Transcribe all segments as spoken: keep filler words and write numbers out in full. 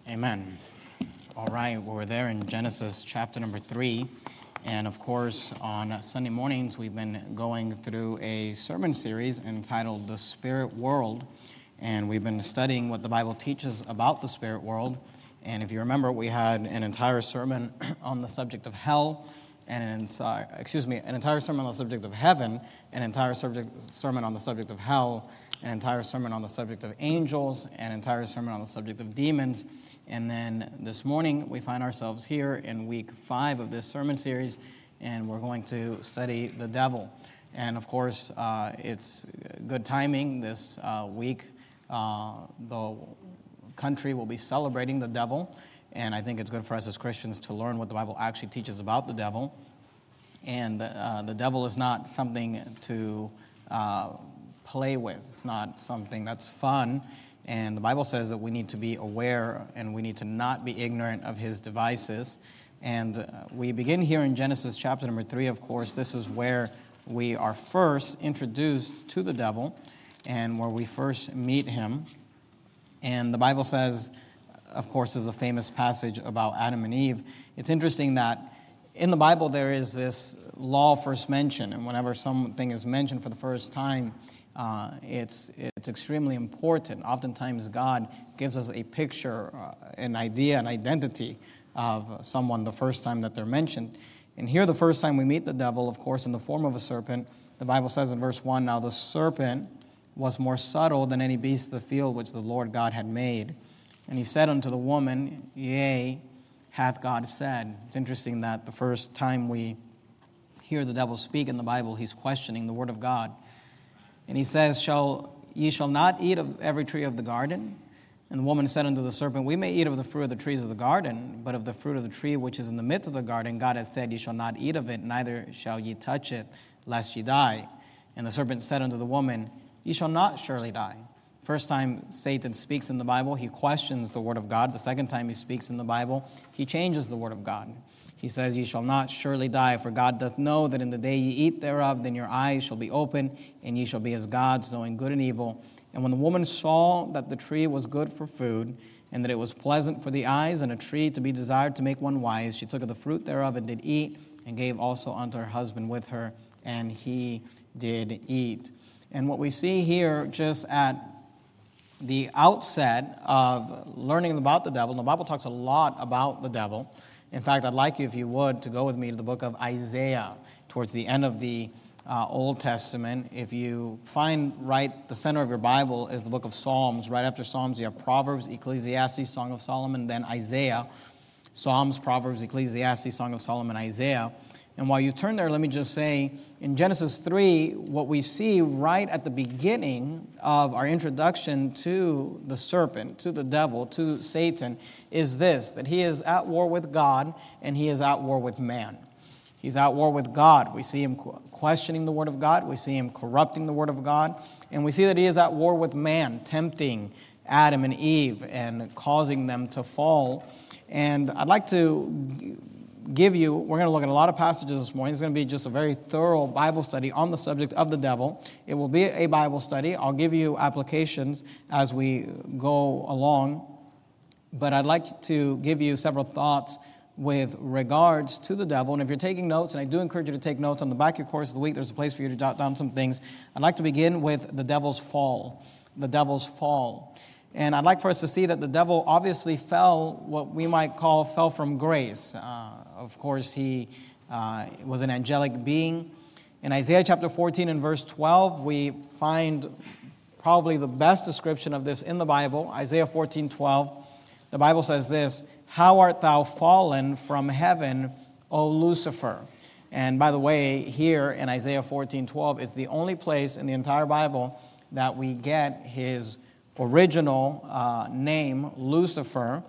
Amen. All right, well, we're there in Genesis chapter number three. And of course, on Sunday mornings, we've been going through a sermon series entitled The Spirit World. And we've been studying what the Bible teaches about the spirit world. And if you remember, we had an entire sermon on the subject of hell, and an entire, excuse me, an entire sermon on the subject of heaven, an entire subject, sermon on the subject of hell, an entire sermon on the subject of angels, an entire sermon on the subject of demons. And then this morning, we find ourselves here in week five of this sermon series, and we're going to study the devil. And of course, uh, it's good timing. This uh, week, uh, the country will be celebrating the devil, and I think it's good for us as Christians to learn what the Bible actually teaches about the devil. And uh, the devil is not something to uh, play with. It's not something that's fun. And the Bible says that we need to be aware and we need to not be ignorant of his devices. And uh, we begin here in Genesis chapter number three, of course. This is where we are first introduced to the devil and where we first meet him. And the Bible says, of course, is a famous passage about Adam and Eve. It's interesting that in the Bible there is this law first mentioned, and whenever something is mentioned for the first time, uh, it's it's extremely important. Oftentimes God gives us a picture, uh, an idea, an identity of someone the first time that they're mentioned. And here the first time we meet the devil, of course, in the form of a serpent, the Bible says in verse one, "Now the serpent was more subtle than any beast of the field which the Lord God had made. And he said unto the woman, Yea, hath God said." It's interesting that the first time we hear the devil speak in the Bible, he's questioning the word of God. And he says, "Shall ye shall not eat of every tree of the garden?" And the woman said unto the serpent, "We may eat of the fruit of the trees of the garden, but of the fruit of the tree which is in the midst of the garden, God hath said, Ye shall not eat of it, neither shall ye touch it, lest ye die. And the serpent said unto the woman, Ye shall not surely die." First time Satan speaks in the Bible, he questions the word of God. The second time he speaks in the Bible, he changes the word of God. He says, "Ye shall not surely die, for God doth know that in the day ye eat thereof, then your eyes shall be open, and ye shall be as gods, knowing good and evil. And when the woman saw that the tree was good for food, and that it was pleasant for the eyes, and a tree to be desired to make one wise, she took of the fruit thereof and did eat, and gave also unto her husband with her, and he did eat." And what we see here just at the outset of learning about the devil, and the Bible talks a lot about the devil. In fact, I'd like you, if you would, to go with me to the book of Isaiah, towards the end of the uh, Old Testament. If you find right, the center of your Bible is the book of Psalms. Right after Psalms, you have Proverbs, Ecclesiastes, Song of Solomon, then Isaiah. Psalms, Proverbs, Ecclesiastes, Song of Solomon, Isaiah. And while you turn there, let me just say, in Genesis three, what we see right at the beginning of our introduction to the serpent, to the devil, to Satan, is this, that he is at war with God and he is at war with man. He's at war with God. We see him questioning the word of God. We see him corrupting the word of God. And we see that he is at war with man, tempting Adam and Eve and causing them to fall. And I'd like to give you, we're going to look at a lot of passages this morning. It's going to be just a very thorough Bible study on the subject of the devil. It will be a Bible study. I'll give you applications as we go along. But I'd like to give you several thoughts with regards to the devil. And if you're taking notes, and I do encourage you to take notes, on the back of your course of the week, there's a place for you to jot down some things. I'd like to begin with the devil's fall. The devil's fall. And I'd like for us to see that the devil obviously fell, what we might call fell from grace. Uh, of course, he uh, was an angelic being. In Isaiah chapter fourteen and verse twelve, we find probably the best description of this in the Bible. Isaiah fourteen twelve, the Bible says this, "How art thou fallen from heaven, O Lucifer?" And by the way, here in Isaiah fourteen twelve is the only place in the entire Bible that we get his original uh, name, Lucifer.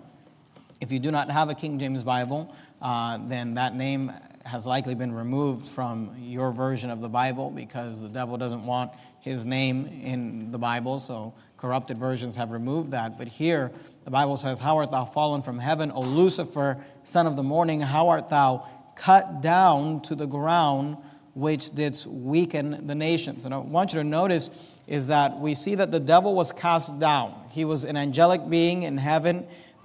If you do not have a King James Bible, uh, then that name has likely been removed from your version of the Bible because the devil doesn't want his name in the Bible, so corrupted versions have removed that. But here, the Bible says, "How art thou fallen from heaven, O Lucifer, son of the morning? How art thou cut down to the ground, which didst weaken the nations?" And I want you to notice is that we see that the devil was cast down. He was an angelic being in heaven,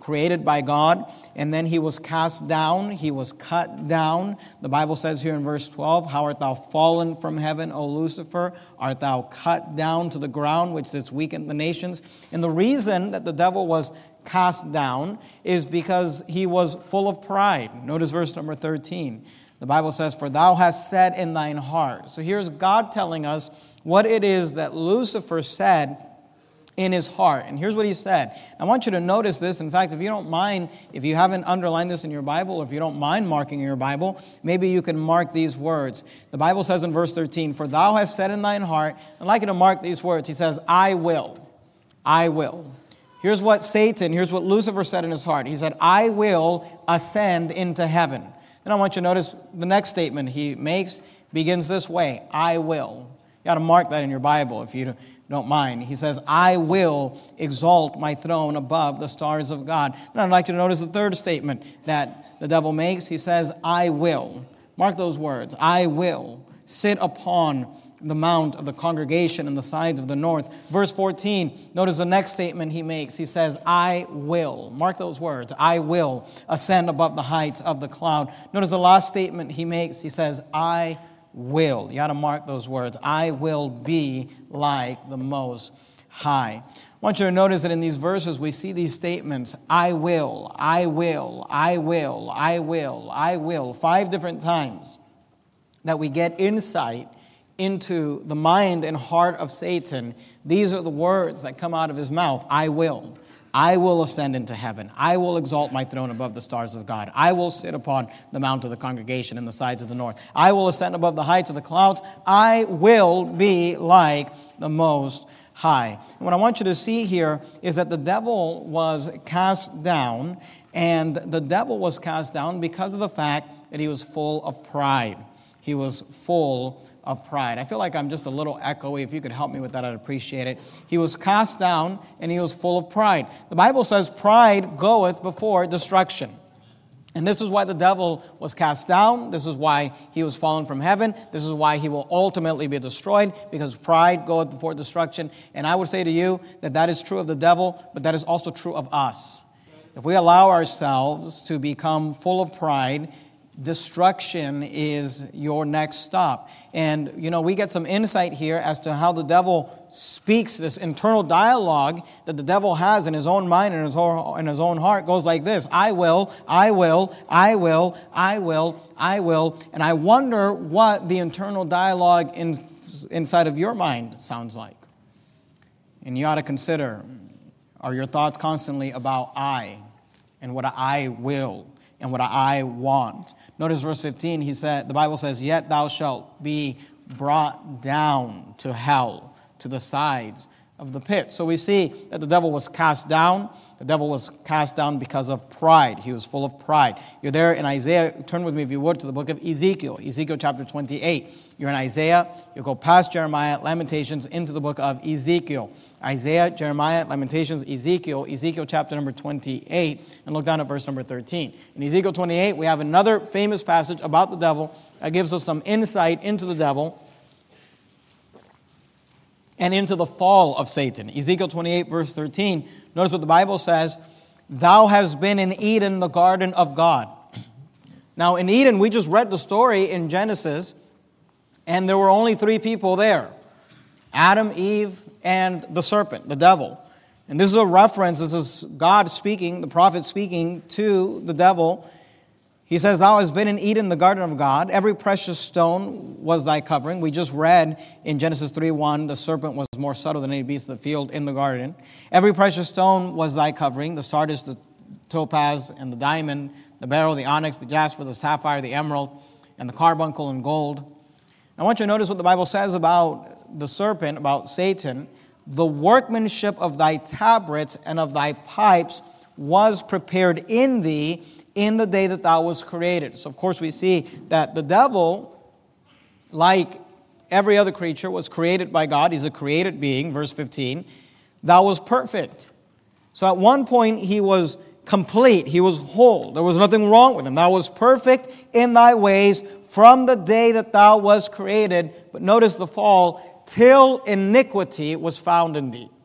created by God, and then he was cast down, he was cut down. The Bible says here in verse twelve, how art thou fallen from heaven, O Lucifer? Art thou cut down to the ground, which didst weaken the nations? And the reason that the devil was cast down is because he was full of pride. Notice verse number thirteen. The Bible says, for thou hast said in thine heart. So here's God telling us what it is that Lucifer said in his heart. And here's what he said. I want you to notice this. In fact, if you don't mind, if you haven't underlined this in your Bible, or if you don't mind marking in your Bible, maybe you can mark these words. The Bible says in verse thirteen, for thou hast said in thine heart, I'd like you to mark these words. He says, I will. I will. Here's what Satan, here's what Lucifer said in his heart. He said, I will ascend into heaven. Then I want you to notice the next statement he makes begins this way, I will. You got to mark that in your Bible if you don't mind. He says, I will exalt my throne above the stars of God. And I'd like you to notice the third statement that the devil makes. He says, I will. Mark those words. I will sit upon the mount of the congregation in the sides of the north. Verse fourteen, notice the next statement he makes. He says, I will. Mark those words. I will ascend above the heights of the cloud. Notice the last statement he makes. He says, I will. You got to mark those words. I will be like the Most High. I want you to notice that in these verses we see these statements, I will, I will, I will, I will, I will, five different times that we get insight into the mind and heart of Satan. These are the words that come out of his mouth. I will. I will ascend into heaven. I will exalt my throne above the stars of God. I will sit upon the mount of the congregation in the sides of the north. I will ascend above the heights of the clouds. I will be like the Most High. And what I want you to see here is that the devil was cast down, and the devil was cast down because of the fact that he was full of pride. He was full of pride. I feel like I'm just a little echoey. If you could help me with that, I'd appreciate it. He was cast down and he was full of pride. The Bible says pride goeth before destruction. And this is why the devil was cast down. This is why he was fallen from heaven. This is why he will ultimately be destroyed, because pride goeth before destruction. And I would say to you that that is true of the devil, but that is also true of us. If we allow ourselves to become full of pride, destruction is your next stop. And, you know, we get some insight here as to how the devil speaks. This internal dialogue that the devil has in his own mind and his own, in his own heart goes like this. I will, I will, I will, I will, I will. And I wonder what the internal dialogue in, inside of your mind sounds like. And you ought to consider, are your thoughts constantly about I and what I will and what I want? Notice verse fifteen, he said, the Bible says, yet thou shalt be brought down to hell, to the sides of the pit. So we see that the devil was cast down. The devil was cast down because of pride. He was full of pride. You're there in Isaiah. Turn with me, if you would, to the book of Ezekiel. Ezekiel chapter twenty-eight. You're in Isaiah. You go past Jeremiah, Lamentations, into the book of Ezekiel. Isaiah, Jeremiah, Lamentations, Ezekiel, Ezekiel chapter number twenty-eight, and look down at verse number thirteen. In Ezekiel twenty-eight, we have another famous passage about the devil that gives us some insight into the devil and into the fall of Satan. Ezekiel twenty-eight, verse thirteen, notice what the Bible says, thou hast been in Eden, the garden of God. Now in Eden, we just read the story in Genesis, and there were only three people there. Adam, Eve, and the serpent, the devil. And this is a reference, this is God speaking, the prophet speaking to the devil. He says, thou hast been in Eden, the garden of God. Every precious stone was thy covering. We just read in Genesis three one, the serpent was more subtle than any beast of the field in the garden. Every precious stone was thy covering, the sardius, the topaz, and the diamond, the beryl, the onyx, the jasper, the sapphire, the emerald, and the carbuncle and gold. I want you to notice what the Bible says about the serpent, about Satan. The workmanship of thy tabrets and of thy pipes was prepared in thee in the day that thou was created. So, of course, we see that the devil, like every other creature, was created by God. He's a created being, verse fifteen. Thou was perfect. So at one point, he was complete. He was whole. There was nothing wrong with him. Thou was perfect in thy ways from the day that thou was created. But notice the fall, till iniquity was found in thee.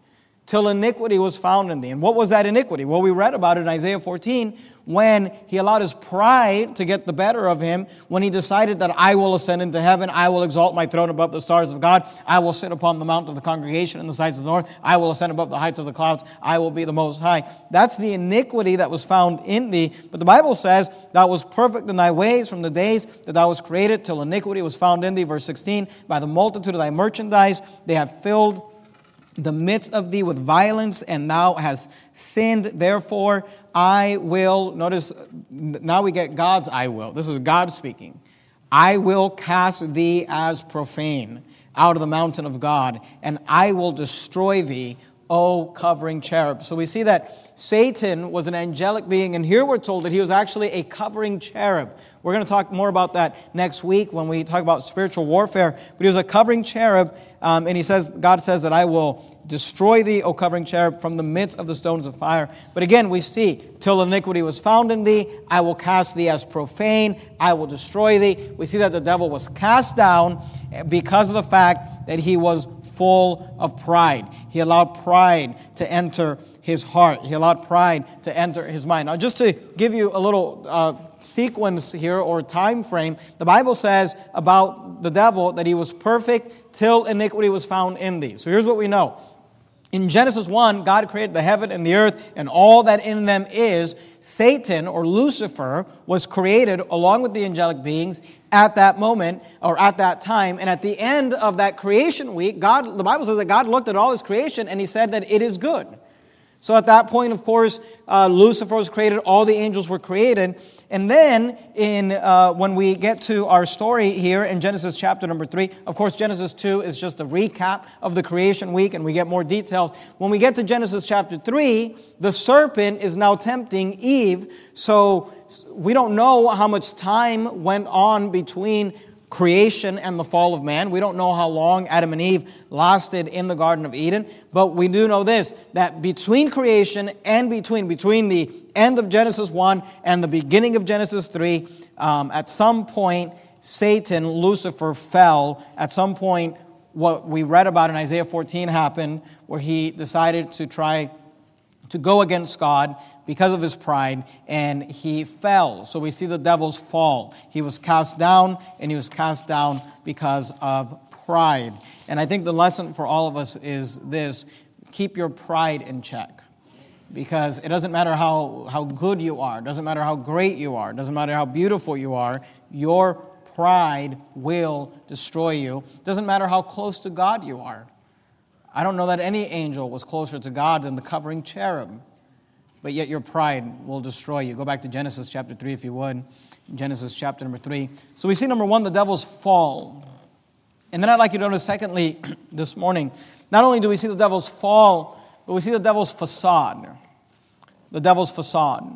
till iniquity was found in thee. And what was that iniquity? Well, we read about it in Isaiah fourteen, when he allowed his pride to get the better of him, when he decided that I will ascend into heaven, I will exalt my throne above the stars of God, I will sit upon the mount of the congregation in the sides of the north, I will ascend above the heights of the clouds, I will be the Most High. That's the iniquity that was found in thee. But the Bible says, thou was perfect in thy ways from the days that thou was created, till iniquity was found in thee. Verse sixteen, by the multitude of thy merchandise, they have filled the midst of thee with violence, and thou hast sinned. Therefore, I will, notice, now we get God's I will. This is God speaking. I will cast thee as profane out of the mountain of God, and I will destroy thee, O covering cherub. So we see that Satan was an angelic being, and here we're told that he was actually a covering cherub. We're going to talk more about that next week when we talk about spiritual warfare. But he was a covering cherub, um, and he says, God says that I will destroy thee, O covering cherub, from the midst of the stones of fire. But again, we see, till iniquity was found in thee, I will cast thee as profane, I will destroy thee. We see that the devil was cast down because of the fact that he was full of pride. He allowed pride to enter his heart. He allowed pride to enter his mind. Now, just to give you a little uh, sequence here or time frame, the Bible says about the devil that he was perfect till iniquity was found in thee. So here's what we know. In Genesis one, God created the heaven and the earth and all that in them is. Satan, or Lucifer, was created along with the angelic beings at that moment, or at that time. And at the end of that creation week, God, the Bible says that God looked at all his creation and he said that it is good. So at that point, of course, uh, Lucifer was created, all the angels were created. And then in uh, when we get to our story here in Genesis chapter number three, of course, Genesis two is just a recap of the creation week, and we get more details. When we get to Genesis chapter three, the serpent is now tempting Eve. So we don't know how much time went on between creation and the fall of man. We don't know how long Adam and Eve lasted in the Garden of Eden, but we do know this, that between creation and between, between the end of Genesis one and the beginning of Genesis three, um, at some point, Satan, Lucifer, fell. At some point, what we read about in Isaiah fourteen happened, where he decided to try to go against God because of his pride, and he fell. So we see the devil's fall. He was cast down, and he was cast down because of pride. And I think the lesson for all of us is this: keep your pride in check. Because it doesn't matter how, how good you are, it doesn't matter how great you are, it doesn't matter how beautiful you are, your pride will destroy you. It doesn't matter how close to God you are. I don't know that any angel was closer to God than the covering cherub. But yet your pride will destroy you. Go back to Genesis chapter three if you would. Genesis chapter number three. So we see number one, the devil's fall. And then I'd like you to notice secondly this morning, not only do we see the devil's fall, but we see the devil's facade. The devil's facade.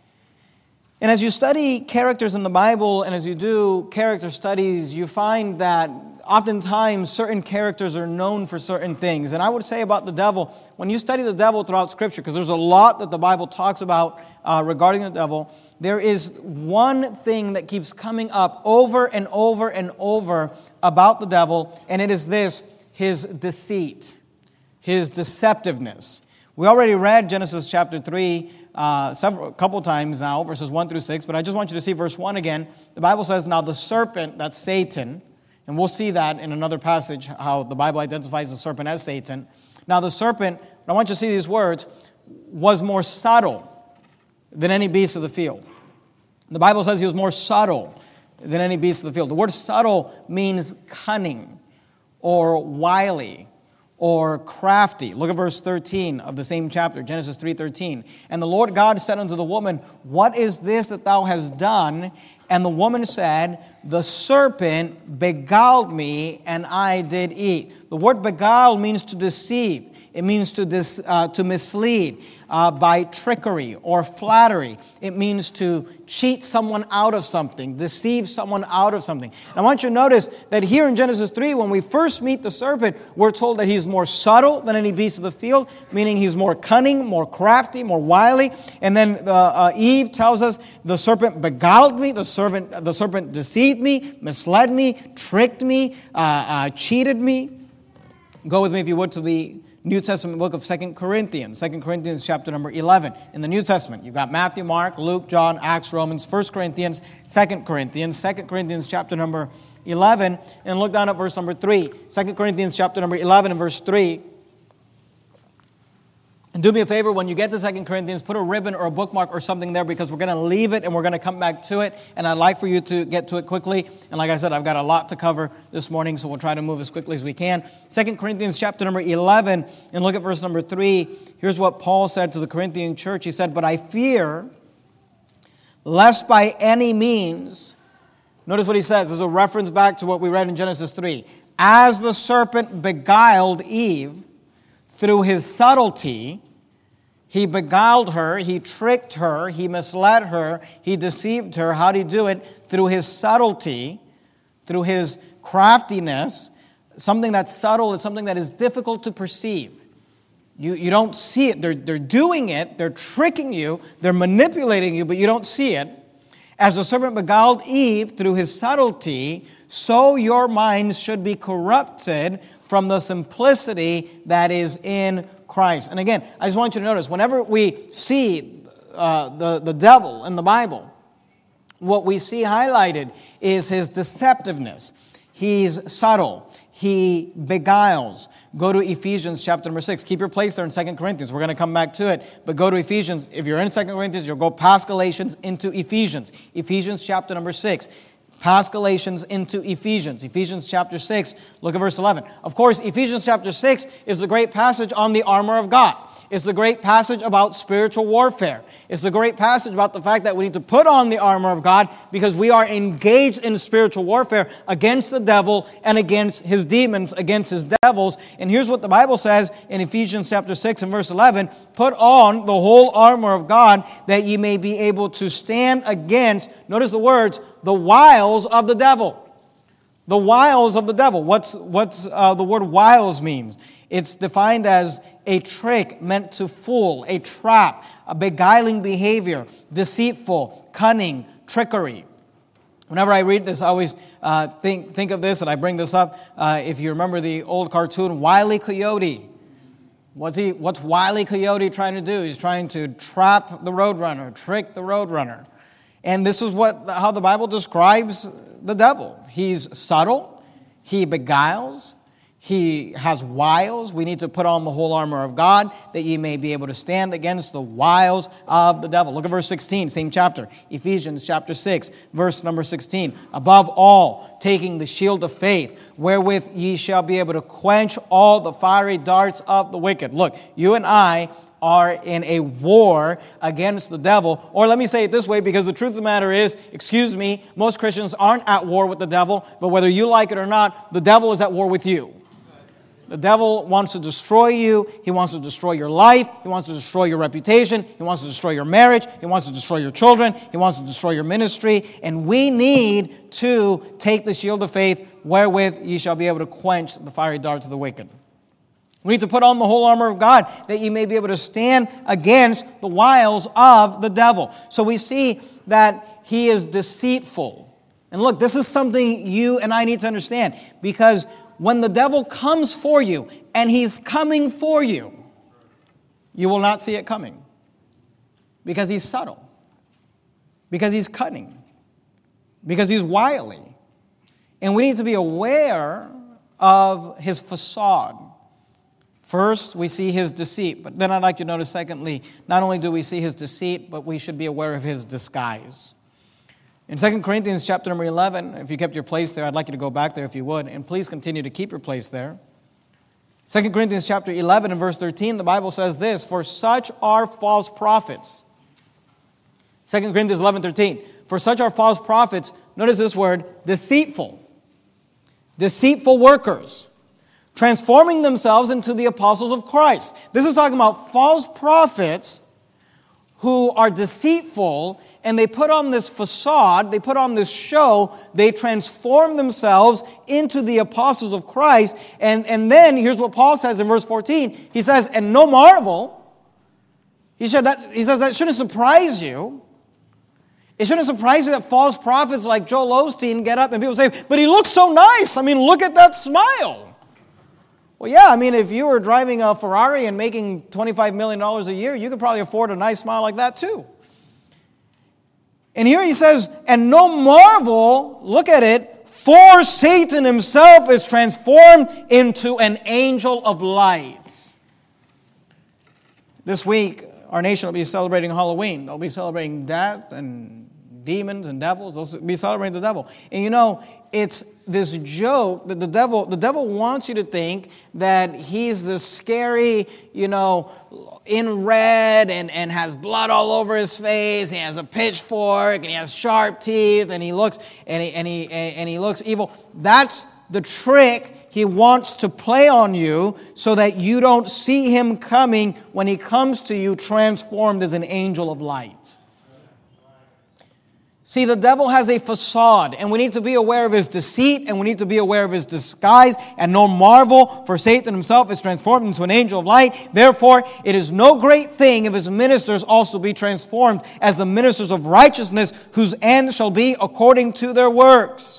And as you study characters in the Bible, and as you do character studies, you find that oftentimes certain characters are known for certain things. And I would say about the devil, when you study the devil throughout Scripture, because there's a lot that the Bible talks about uh, regarding the devil, there is one thing that keeps coming up over and over and over about the devil, and it is this: his deceit, his deceptiveness. We already read Genesis chapter three uh, several, a couple times now, verses one through six, but I just want you to see verse one again. The Bible says, now the serpent, that's Satan, and we'll see that in another passage, how the Bible identifies the serpent as Satan. Now the serpent, I want you to see these words, was more subtle than any beast of the field. The Bible says he was more subtle than any beast of the field. The word subtle means cunning or wily or crafty. Look at verse thirteen of the same chapter, Genesis three thirteen. And the Lord God said unto the woman, what is this that thou hast done? And the woman said, the serpent beguiled me, and I did eat. The word beguile means to deceive. It means to dis, uh, to mislead uh, by trickery or flattery. It means to cheat someone out of something, deceive someone out of something. And I want you to notice that here in Genesis three, when we first meet the serpent, we're told that he's more subtle than any beast of the field, meaning he's more cunning, more crafty, more wily. And then uh, uh, Eve tells us, the serpent beguiled me, the serpent, the serpent deceived me, misled me, tricked me, uh, uh, cheated me. Go with me, if you would, to the New Testament book of Second Corinthians, Second Corinthians chapter number eleven. In the New Testament, you've got Matthew, Mark, Luke, John, Acts, Romans, First Corinthians, Second Corinthians, Second Corinthians chapter number eleven, and look down at verse number three. Second Corinthians chapter number eleven and verse three. And do me a favor, when you get to Second Corinthians, put a ribbon or a bookmark or something there, because we're going to leave it and we're going to come back to it. And I'd like for you to get to it quickly. And like I said, I've got a lot to cover this morning, so we'll try to move as quickly as we can. Second Corinthians chapter number eleven, and look at verse number three. Here's what Paul said to the Corinthian church. He said, "But I fear, lest by any means," notice what he says. There's a reference back to what we read in Genesis three. "As the serpent beguiled Eve through his subtlety," he beguiled her, he tricked her, he misled her, he deceived her. How did he do it? Through his subtlety, through his craftiness. Something that's subtle is something that is difficult to perceive. You, you don't see it. They're, they're doing it, they're tricking you, they're manipulating you, but you don't see it. "As the serpent beguiled Eve through his subtlety, so your minds should be corrupted from the simplicity that is in Christ." And again, I just want you to notice, whenever we see uh, the, the devil in the Bible, what we see highlighted is his deceptiveness. He's subtle. He beguiles. Go to Ephesians chapter number six. Keep your place there in Second Corinthians. We're going to come back to it. But go to Ephesians. If you're in Second Corinthians, you'll go past Galatians into Ephesians. Ephesians chapter number six. Past Galatians into Ephesians. Ephesians chapter six, look at verse eleven. Of course, Ephesians chapter six is the great passage on the armor of God. It's the great passage about spiritual warfare. It's the great passage about the fact that we need to put on the armor of God because we are engaged in spiritual warfare against the devil and against his demons, against his devils. And here's what the Bible says in Ephesians chapter six and verse eleven. "Put on the whole armor of God that ye may be able to stand against," notice the words, "the wiles of the devil." The wiles of the devil. What's, what's uh, the word wiles means? It's defined as a trick meant to fool, a trap, a beguiling behavior, deceitful, cunning, trickery. Whenever I read this, I always uh, think, think of this, and I bring this up. Uh, if you remember the old cartoon, Wile E. Coyote. What's, he, what's Wile E. Coyote trying to do? He's trying to trap the roadrunner, trick the roadrunner. And this is what how the Bible describes the devil. He's subtle. He beguiles. He has wiles. We need to put on the whole armor of God that ye may be able to stand against the wiles of the devil. Look at verse sixteen, same chapter. Ephesians chapter six, verse number sixteen. "Above all, taking the shield of faith, wherewith ye shall be able to quench all the fiery darts of the wicked." Look, you and I are in a war against the devil. Or let me say it this way, because the truth of the matter is, excuse me, most Christians aren't at war with the devil, but whether you like it or not, the devil is at war with you. The devil wants to destroy you. He wants to destroy your life. He wants to destroy your reputation. He wants to destroy your marriage. He wants to destroy your children. He wants to destroy your ministry. And we need to take the shield of faith, wherewith ye shall be able to quench the fiery darts of the wicked. We need to put on the whole armor of God that you may be able to stand against the wiles of the devil. So we see that he is deceitful. And look, this is something you and I need to understand, because when the devil comes for you, and he's coming for you, you will not see it coming. Because he's subtle. Because he's cunning. Because he's wily. And we need to be aware of his facade. First, we see his deceit. But then I'd like you to notice, secondly, not only do we see his deceit, but we should be aware of his disguise. In Second Corinthians chapter number eleven, if you kept your place there, I'd like you to go back there if you would, and please continue to keep your place there. Second Corinthians chapter eleven and verse thirteen, the Bible says this, "For such are false prophets." Second Corinthians eleven thirteen, "For such are false prophets," notice this word, "deceitful, deceitful workers, transforming themselves into the apostles of Christ." This is talking about false prophets who are deceitful, and they put on this facade, they put on this show, they transform themselves into the apostles of Christ. And, and then, here's what Paul says in verse fourteen. He says, "And no marvel." He said that, he says that shouldn't surprise you. It shouldn't surprise you that false prophets like Joel Osteen get up and people say, "But he looks so nice. I mean, look at that smile." Well, yeah, I mean, if you were driving a Ferrari and making twenty-five million dollars a year, you could probably afford a nice smile like that too. And here he says, and no marvel, look at it, for Satan himself is transformed into an angel of light. This week, our nation will be celebrating Halloween. They'll be celebrating death and demons and devils. They'll be celebrating the devil. And you know, it's this joke that the devil, the devil wants you to think that he's this scary, you know, in red and, and has blood all over his face. He has a pitchfork and he has sharp teeth and he looks and he and he and he looks evil. That's the trick he wants to play on you so that you don't see him coming when he comes to you transformed as an angel of light. See, the devil has a facade, and we need to be aware of his deceit, and we need to be aware of his disguise, and no marvel, for Satan himself is transformed into an angel of light. Therefore, it is no great thing if his ministers also be transformed as the ministers of righteousness, whose end shall be according to their works.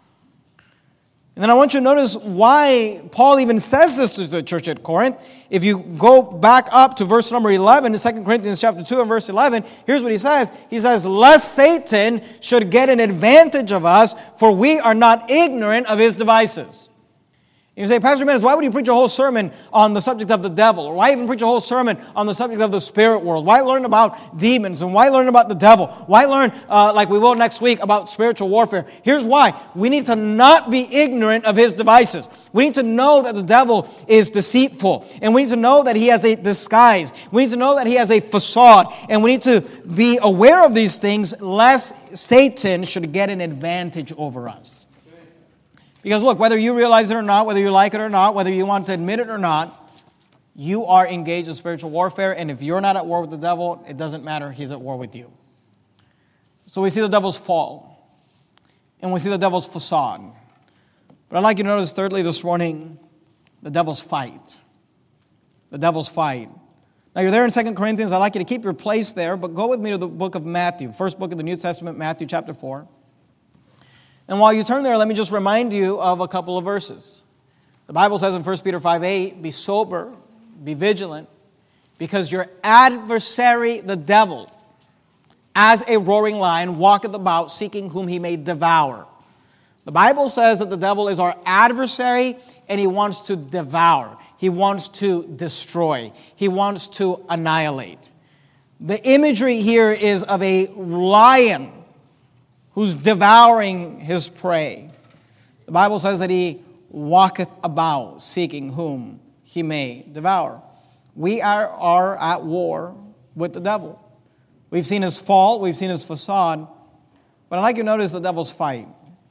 And then I want you to notice why Paul even says this to the church at Corinth. If you go back up to verse number eleven in Second Corinthians chapter two and verse eleven, here's what he says. He says, lest Satan should get an advantage of us, for we are not ignorant of his devices. You say, Pastor Menace, why would you preach a whole sermon on the subject of the devil? Or why even preach a whole sermon on the subject of the spirit world? Why learn about demons? And why learn about the devil? Why learn, uh, like we will next week, about spiritual warfare? Here's why. We need to not be ignorant of his devices. We need to know that the devil is deceitful. And we need to know that he has a disguise. We need to know that he has a facade. And we need to be aware of these things lest Satan should get an advantage over us. Because look, whether you realize it or not, whether you like it or not, whether you want to admit it or not, you are engaged in spiritual warfare, and if you're not at war with the devil, it doesn't matter, he's at war with you. So we see the devil's fall, and we see the devil's facade. But I'd like you to notice, thirdly, this morning, the devil's fight. The devil's fight. Now, you're there in Second Corinthians. I'd like you to keep your place there, but go with me to the book of Matthew, first book of the New Testament, Matthew chapter four. And while you turn there, let me just remind you of a couple of verses. The Bible says in First Peter five eight, be sober, be vigilant, because your adversary, the devil, as a roaring lion, walketh about, seeking whom he may devour. The Bible says that the devil is our adversary, and he wants to devour. He wants to destroy. He wants to annihilate. The imagery here is of a lion who's devouring his prey. The Bible says that he walketh about, seeking whom he may devour. We are, are at war with the devil. We've seen his fall, we've seen his facade, but I'd like you to notice the devil's fight.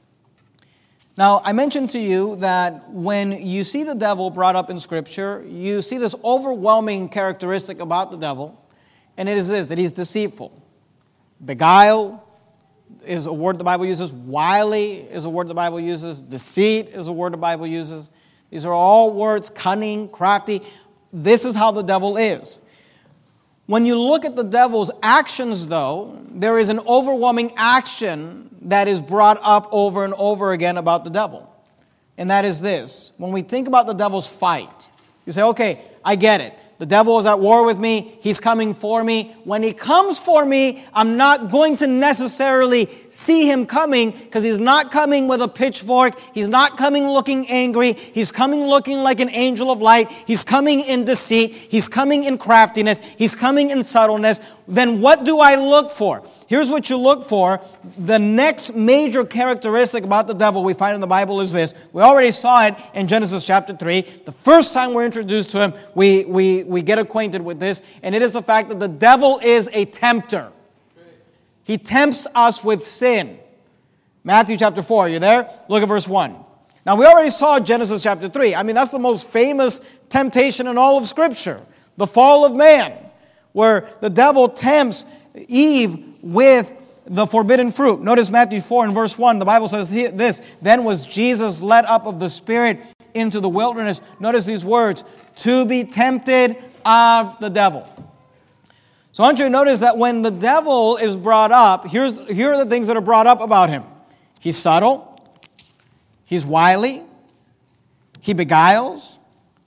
Now, I mentioned to you that when you see the devil brought up in Scripture, you see this overwhelming characteristic about the devil, and it is this, that he's deceitful. Beguile is a word the Bible uses. Wily is a word the Bible uses. Deceit is a word the Bible uses. These are all words, cunning, crafty. This is how the devil is. When you look at the devil's actions, though, there is an overwhelming action that is brought up over and over again about the devil. And that is this. When we think about the devil's fight, you say, okay, I get it. The devil is at war with me. He's coming for me. When he comes for me, I'm not going to necessarily see him coming because he's not coming with a pitchfork. He's not coming looking angry. He's coming looking like an angel of light. He's coming in deceit. He's coming in craftiness. He's coming in subtleness. Then what do I look for? Here's what you look for. The next major characteristic about the devil we find in the Bible is this. We already saw it in Genesis chapter three. The first time we're introduced to him, we, we, we get acquainted with this, and it is the fact that the devil is a tempter. He tempts us with sin. Matthew chapter four, are you there? Look at verse one. Now, we already saw Genesis chapter three. I mean, that's the most famous temptation in all of Scripture. The fall of man, where the devil tempts Eve with the forbidden fruit. Notice Matthew four and verse one. The Bible says this, then was Jesus led up of the Spirit into the wilderness. Notice these words, to be tempted of the devil. So I want you to notice that when the devil is brought up, here's, here are the things that are brought up about him. He's subtle. He's wily. He beguiles.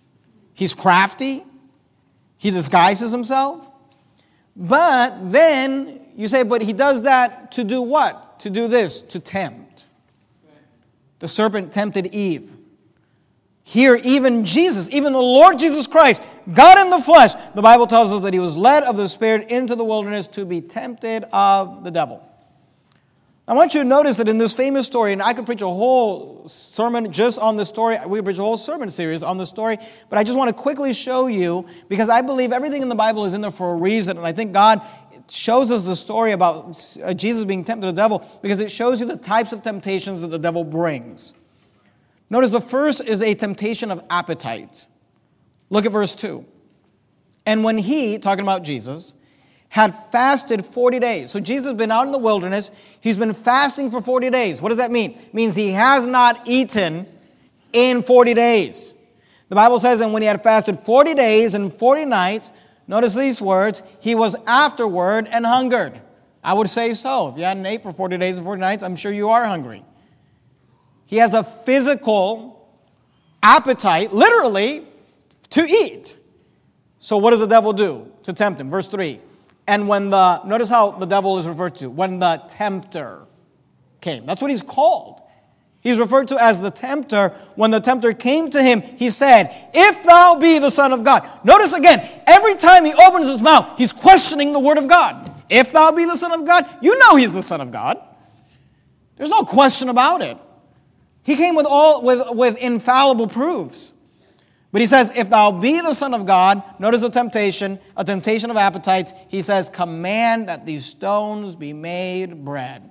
He's crafty. He disguises himself. But then you say, but he does that to do what? To do this, to tempt. The serpent tempted Eve. Here, even Jesus, even the Lord Jesus Christ, God in the flesh, the Bible tells us that he was led of the Spirit into the wilderness to be tempted of the devil. I want you to notice that in this famous story, and I could preach a whole sermon just on this story. We could preach a whole sermon series on this story. But I just want to quickly show you, because I believe everything in the Bible is in there for a reason. And I think God shows us the story about Jesus being tempted of the devil because it shows you the types of temptations that the devil brings. Notice the first is a temptation of appetite. Look at verse two. And when he, talking about Jesus, had fasted forty days. So Jesus has been out in the wilderness. He's been fasting for forty days. What does that mean? It means he has not eaten in forty days. The Bible says, and when he had fasted forty days and forty nights, notice these words, he was afterward and hungered. I would say so. If you hadn't ate for forty days and forty nights, I'm sure you are hungry. He has a physical appetite, literally, to eat. So what does the devil do to tempt him? Verse three. And when the, notice how the devil is referred to, when the tempter came. That's what he's called. He's referred to as the tempter. When the tempter came to him, he said, if thou be the Son of God. Notice again, every time he opens his mouth, he's questioning the word of God. If thou be the Son of God, you know he's the Son of God. There's no question about it. He came with all with, with infallible proofs. But he says, if thou be the Son of God, notice a temptation, a temptation of appetites. He says, command that these stones be made bread.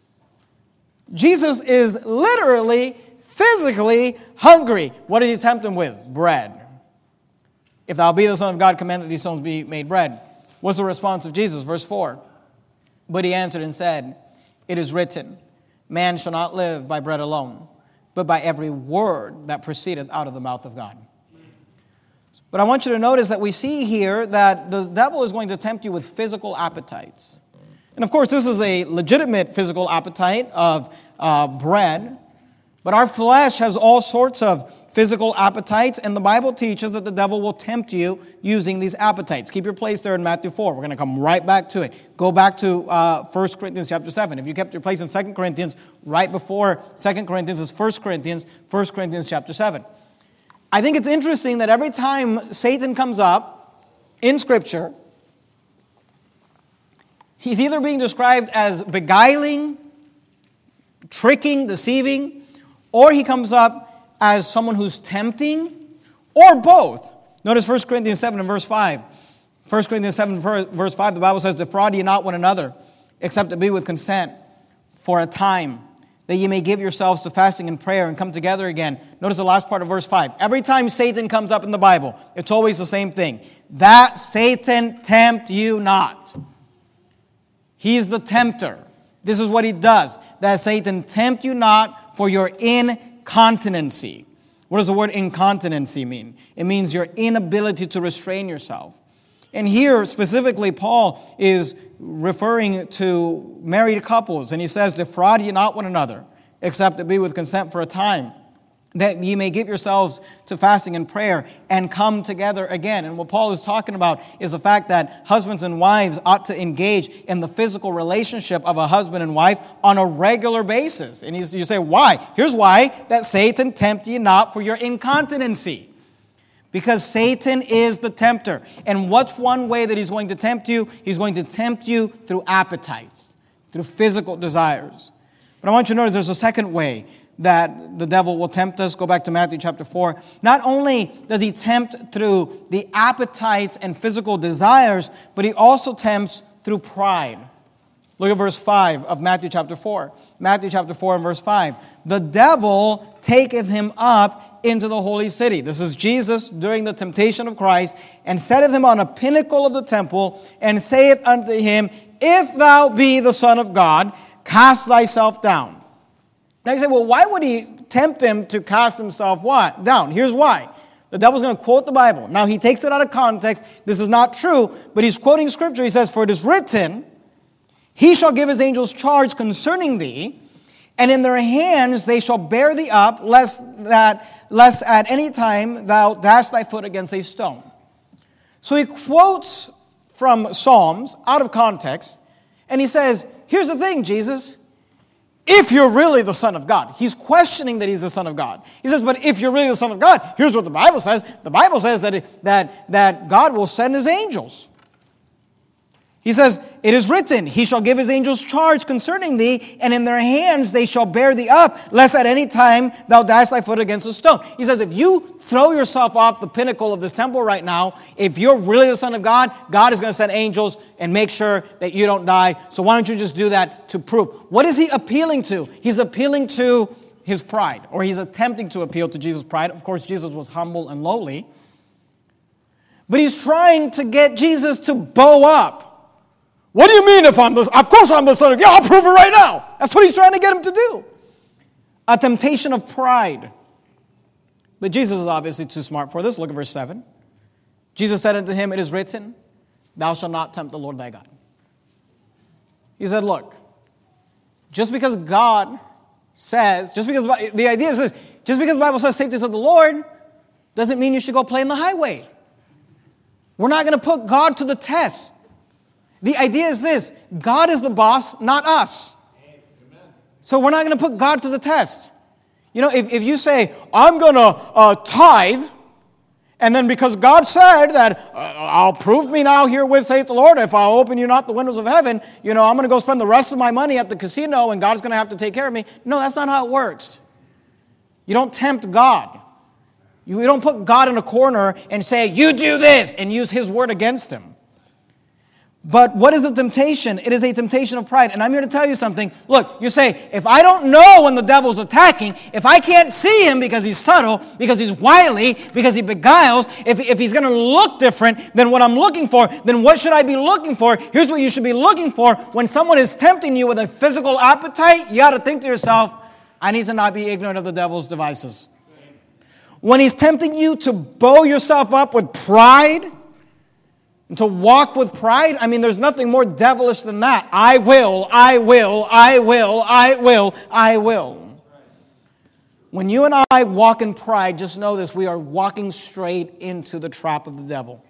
Jesus is literally, physically hungry. What did he tempt him with? Bread. If thou be the Son of God, command that these stones be made bread. What's the response of Jesus? Verse four. But he answered and said, it is written, man shall not live by bread alone, but by every word that proceedeth out of the mouth of God. But I want you to notice that we see here that the devil is going to tempt you with physical appetites. And of course, this is a legitimate physical appetite of uh, bread. But our flesh has all sorts of physical appetites. And the Bible teaches that the devil will tempt you using these appetites. Keep your place there in Matthew four. We're going to come right back to it. Go back to uh, First Corinthians chapter seven. If you kept your place in Second Corinthians, right before Second Corinthians is First Corinthians, First Corinthians chapter seven. I think it's interesting that every time Satan comes up in Scripture, he's either being described as beguiling, tricking, deceiving, or he comes up as someone who's tempting, or both. Notice First Corinthians seven and verse five. First Corinthians seven verse five, the Bible says, defraud ye not one another, except it be with consent for a time, that ye may give yourselves to fasting and prayer and come together again. Notice the last part of verse five. Every time Satan comes up in the Bible, it's always the same thing. That Satan tempt you not. He's the tempter. This is what he does. That Satan tempt you not for your incontinency. What does the word incontinency mean? It means your inability to restrain yourself. And here, specifically, Paul is referring to married couples. And he says, defraud ye not one another, except it be with consent for a time, that ye may give yourselves to fasting and prayer and come together again. And what Paul is talking about is the fact that husbands and wives ought to engage in the physical relationship of a husband and wife on a regular basis. And he's, you say, why? Here's why, that Satan tempt ye not for your incontinency. Because Satan is the tempter. And what's one way that he's going to tempt you? He's going to tempt you through appetites, through physical desires. But I want you to notice there's a second way that the devil will tempt us. Go back to Matthew chapter four. Not only does he tempt through the appetites and physical desires, but he also tempts through pride. Look at verse five of Matthew chapter four. Matthew chapter four and verse five. The devil taketh him up into the holy city. This is Jesus during the temptation of Christ, and setteth him on a pinnacle of the temple, and saith unto him, if thou be the Son of God, cast thyself down. Now you say, well, why would he tempt him to cast himself what? Down? Here's why. The devil's going to quote the Bible. Now he takes it out of context. This is not true, but he's quoting Scripture. He says, for it is written, he shall give his angels charge concerning thee, and in their hands they shall bear thee up, lest that lest at any time thou dash thy foot against a stone. So he quotes from Psalms out of context, and he says, here's the thing, Jesus, if you're really the Son of God. He's questioning that he's the Son of God. He says, but if you're really the Son of God, here's what the Bible says. The Bible says that, it, that, that God will send his angels. He says, it is written, he shall give his angels charge concerning thee, and in their hands they shall bear thee up, lest at any time thou dash thy foot against a stone. He says, if you throw yourself off the pinnacle of this temple right now, if you're really the Son of God, God is going to send angels and make sure that you don't die. So why don't you just do that to prove? What is he appealing to? He's appealing to his pride, or he's attempting to appeal to Jesus' pride. Of course, Jesus was humble and lowly. But he's trying to get Jesus to bow up. What do you mean if I'm the, of course I'm the Son of God. Yeah, I'll prove it right now. That's what he's trying to get him to do. A temptation of pride. But Jesus is obviously too smart for this. Look at verse seven. Jesus said unto him, it is written, thou shalt not tempt the Lord thy God. He said, look, just because God says, just because, the idea is this, just because the Bible says safety to the Lord, doesn't mean you should go play in the highway. We're not going to put God to the test. The idea is this, God is the boss, not us. Amen. So we're not going to put God to the test. You know, if, if you say, I'm going to uh, tithe, and then because God said that, uh, I'll prove me now herewith, saith the Lord, if I'll open you not the windows of heaven, you know, I'm going to go spend the rest of my money at the casino, and God's going to have to take care of me. No, that's not how it works. You don't tempt God. You don't put God in a corner and say, you do this, and use his word against him. But what is a temptation? It is a temptation of pride. And I'm here to tell you something. Look, you say, if I don't know when the devil's attacking, if I can't see him because he's subtle, because he's wily, because he beguiles, if, if he's going to look different than what I'm looking for, then what should I be looking for? Here's what you should be looking for. When someone is tempting you with a physical appetite, you got to think to yourself, I need to not be ignorant of the devil's devices. When he's tempting you to bow yourself up with pride, and to walk with pride, I mean, there's nothing more devilish than that. I will, I will, I will, I will, I will. When you and I walk in pride, just know this, we are walking straight into the trap of the devil.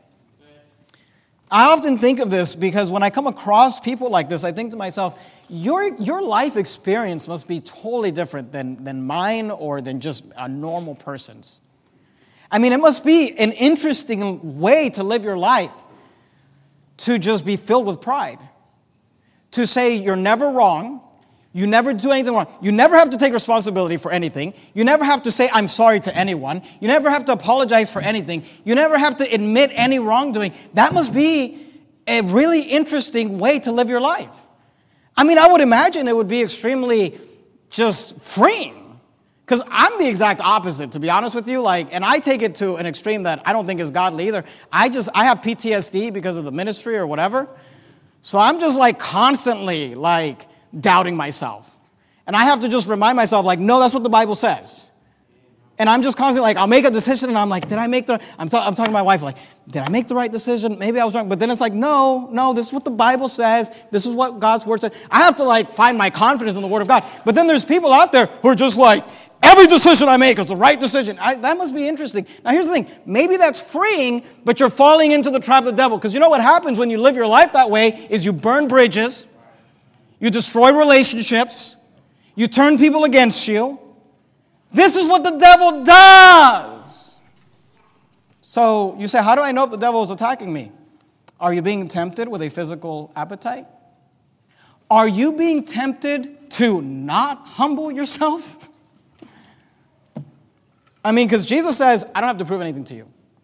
I often think of this because when I come across people like this, I think to myself, your, your life experience must be totally different than, than mine or than just a normal person's. I mean, it must be an interesting way to live your life. To just be filled with pride. To say you're never wrong. You never do anything wrong. You never have to take responsibility for anything. You never have to say, I'm sorry to anyone. You never have to apologize for anything. You never have to admit any wrongdoing. That must be a really interesting way to live your life. I mean, I would imagine it would be extremely just freeing. Because I'm the exact opposite, to be honest with you. Like, and I take it to an extreme that I don't think is godly either. I just, I have P T S D because of the ministry or whatever. So I'm just like constantly like doubting myself. And I have to just remind myself like, no, that's what the Bible says. And I'm just constantly like, I'll make a decision and I'm like, did I make the, I'm, ta- I'm talking to my wife like, did I make the right decision? Maybe I was wrong. But then it's like, no, no, this is what the Bible says. This is what God's word says. I have to like find my confidence in the word of God. But then there's people out there who are just like, every decision I make is the right decision. I, that must be interesting. Now, here's the thing. Maybe that's freeing, but you're falling into the trap of the devil. Because you know what happens when you live your life that way is you burn bridges, you destroy relationships, you turn people against you. This is what the devil does. So you say, how do I know if the devil is attacking me? Are you being tempted with a physical appetite? Are you being tempted to not humble yourself? I mean, because Jesus says, I don't have to prove anything to you.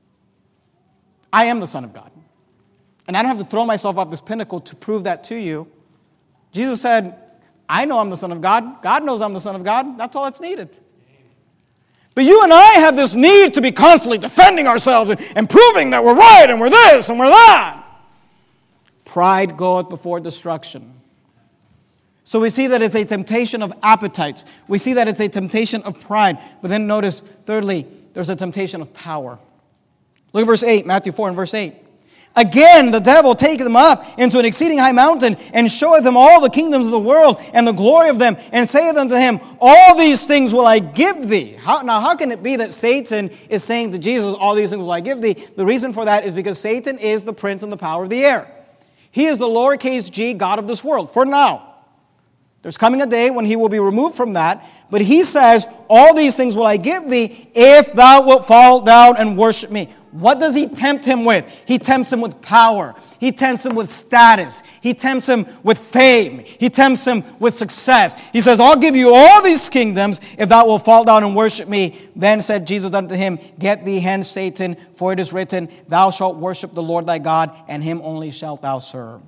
I am the Son of God. And I don't have to throw myself off this pinnacle to prove that to you. Jesus said, I know I'm the Son of God. God knows I'm the Son of God. That's all that's needed. But you and I have this need to be constantly defending ourselves and, and proving that we're right and we're this and we're that. Pride goeth before destruction. So we see that it's a temptation of appetites. We see that it's a temptation of pride. But then notice, thirdly, there's a temptation of power. Look at verse eight, Matthew four and verse eight. Again, the devil taketh them up into an exceeding high mountain, and showeth them all the kingdoms of the world and the glory of them, and saith unto him, all these things will I give thee. How, now, how can it be that Satan is saying to Jesus, all these things will I give thee? The reason for that is because Satan is the prince and the power of the air. He is the lowercase g god of this world, for now. There's coming a day when he will be removed from that. But he says, all these things will I give thee if thou wilt fall down and worship me. What does he tempt him with? He tempts him with power. He tempts him with status. He tempts him with fame. He tempts him with success. He says, I'll give you all these kingdoms if thou wilt fall down and worship me. Then said Jesus unto him, get thee hence, Satan, for it is written, thou shalt worship the Lord thy God, and him only shalt thou serve.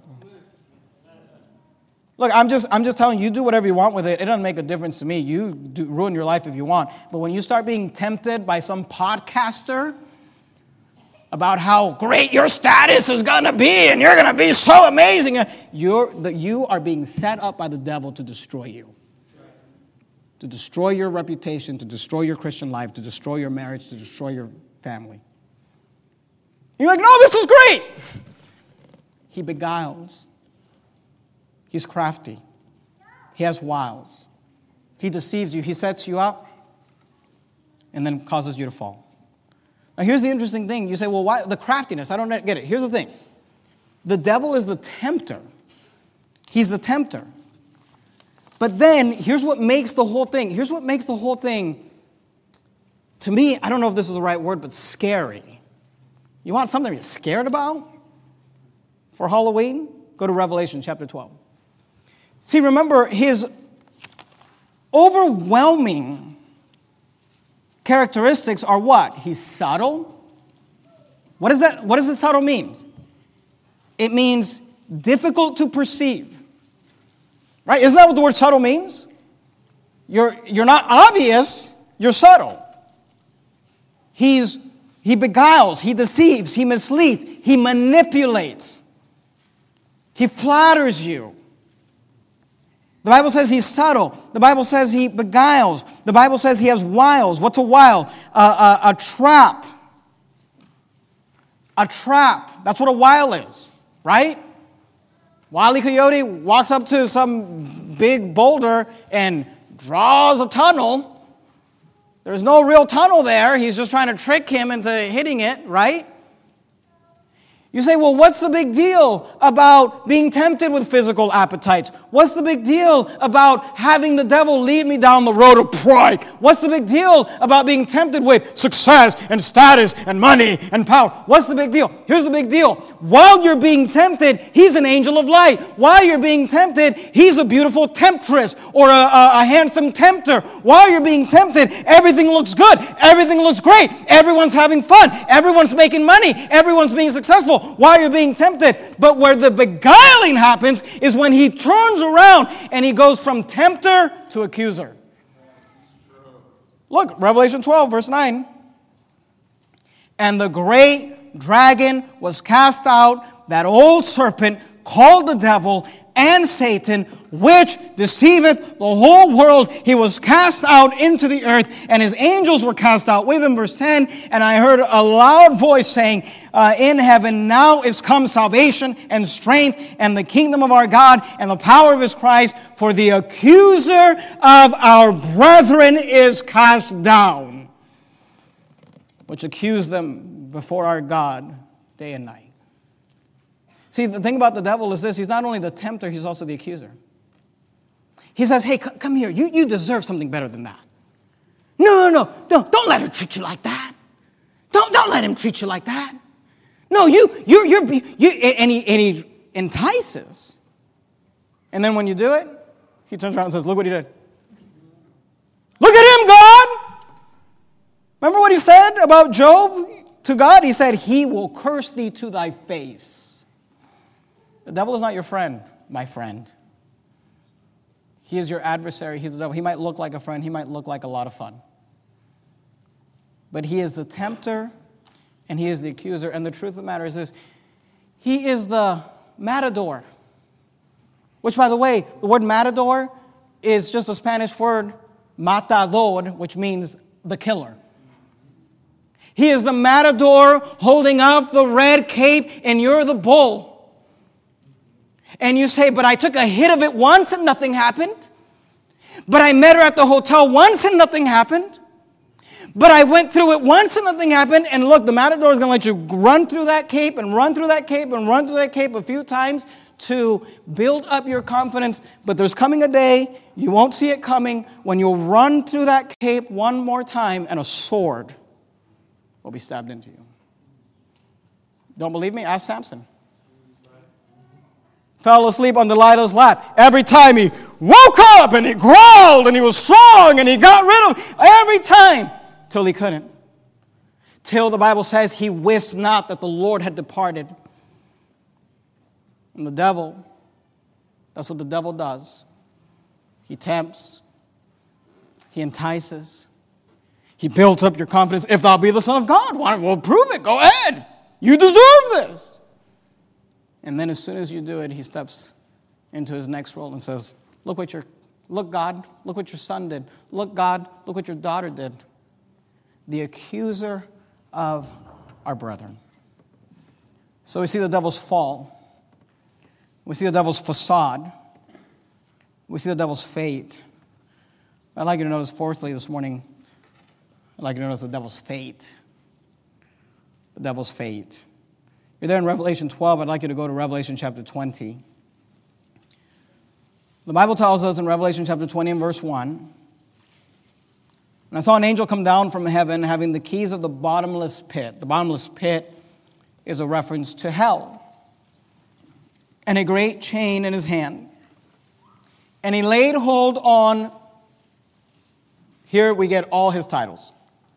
Look, I'm just I'm just telling you, you do whatever you want with it. It doesn't make a difference to me. You do, ruin your life if you want. But when you start being tempted by some podcaster about how great your status is going to be and you're going to be so amazing, you're, the, you are being set up by the devil to destroy you. To destroy your reputation, to destroy your Christian life, to destroy your marriage, to destroy your family. You're like, no, this is great. He beguiles. He's crafty. He has wiles. He deceives you. He sets you up and then causes you to fall. Now, here's the interesting thing. You say, well, why the craftiness? I don't get it. Here's the thing. The devil is the tempter. He's the tempter. But then, here's what makes the whole thing. Here's what makes the whole thing, to me, I don't know if this is the right word, but scary. You want something to be scared about for Halloween? Go to Revelation chapter twelve. See, remember, his overwhelming characteristics are what? He's subtle. What is that? What does the subtle mean? It means difficult to perceive. Right? Isn't that what the word subtle means? You're, you're not obvious, you're subtle. He's, he beguiles, he deceives, he misleads, he manipulates. He flatters you. The Bible says he's subtle. The Bible says he beguiles. The Bible says he has wiles. What's a wile? Uh, a, a trap. A trap. That's what a wile is, right? Wile E. Coyote walks up to some big boulder and draws a tunnel. There's no real tunnel there. He's just trying to trick him into hitting it, right? You say, well, what's the big deal about being tempted with physical appetites? What's the big deal about having the devil lead me down the road of pride? What's the big deal about being tempted with success and status and money and power? What's the big deal? Here's the big deal. While you're being tempted, he's an angel of light. While you're being tempted, he's a beautiful temptress or a, a, a handsome tempter. While you're being tempted, everything looks good. Everything looks great. Everyone's having fun. Everyone's making money. Everyone's being successful. While you're being tempted. But where the beguiling happens is when he turns around and he goes from tempter to accuser. Look, Revelation twelve, verse nine. And the great dragon was cast out, that old serpent called the devil and Satan, which deceiveth the whole world. He was cast out into the earth, and his angels were cast out with him. Verse ten, and I heard a loud voice saying, uh, in heaven, now is come salvation and strength and the kingdom of our God and the power of his Christ, for the accuser of our brethren is cast down, which accused them before our God day and night. See, the thing about the devil is this. He's not only the tempter, he's also the accuser. He says, hey, c- come here. You, you deserve something better than that. No, no, no. Don't, don't let her treat you like that. Don't, don't let him treat you like that. No, you, you're, you're, you, and he, and he entices. And then when you do it, he turns around and says, look what he did. Look at him, God. Remember what he said about Job to God? He said, he will curse thee to thy face. The devil is not your friend, my friend. He is your adversary. He's the devil. He might look like a friend. He might look like a lot of fun. But he is the tempter and he is the accuser. And the truth of the matter is this. He is the matador. Which, by the way, the word matador is just a Spanish word, matador, which means the killer. He is the matador holding up the red cape, and you're the bull. And you say, but I took a hit of it once and nothing happened. But I met her at the hotel once and nothing happened. But I went through it once and nothing happened. And look, the matador is going to let you run through that cape and run through that cape and run through that cape a few times to build up your confidence. But there's coming a day, you won't see it coming, when you'll run through that cape one more time and a sword will be stabbed into you. Don't believe me? Ask Samson. Fell asleep on Delilah's lap. Every time he woke up and he growled and he was strong and he got rid of every time till he couldn't. Till the Bible says he wist not that the Lord had departed. And the devil, that's what the devil does. He tempts. He entices. He builds up your confidence. If thou be the Son of God, why, well, prove it. Go ahead. You deserve this. And then as soon as you do it, he steps into his next role and says, look what your, look God, look what your son did. Look God, look what your daughter did. The accuser of our brethren. So we see the devil's fall. We see the devil's facade. We see the devil's fate. I'd like you to notice fourthly this morning, I'd like you to notice the devil's fate. The devil's fate. You're there in Revelation twelve. I'd like you to go to Revelation chapter twenty. The Bible tells us in Revelation chapter twenty and verse one, and I saw an angel come down from heaven having the keys of the bottomless pit. The bottomless pit is a reference to hell. And a great chain in his hand. And he laid hold on, here we get all his titles.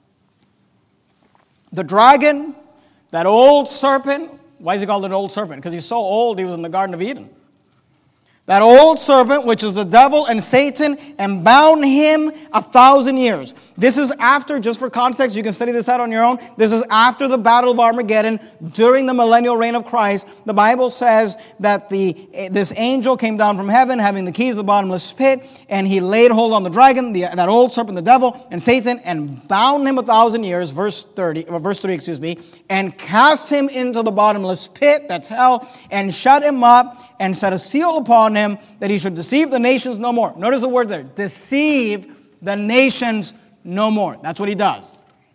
The dragon, that old serpent. Why is he called an old serpent? Because he's so old, he was in the Garden of Eden. That old serpent, which is the devil and Satan, and bound him a thousand years. This is after, just for context, you can study this out on your own. This is after the Battle of Armageddon, during the millennial reign of Christ. The Bible says that the this angel came down from heaven, having the keys of the bottomless pit, and he laid hold on the dragon, the, that old serpent, the devil, and Satan, and bound him a thousand years, verse thirty, or verse three, excuse me, and cast him into the bottomless pit, that's hell, and shut him up, and set a seal upon him, that he should deceive the nations no more. Notice the word there. Deceive the nations no more. That's what he does.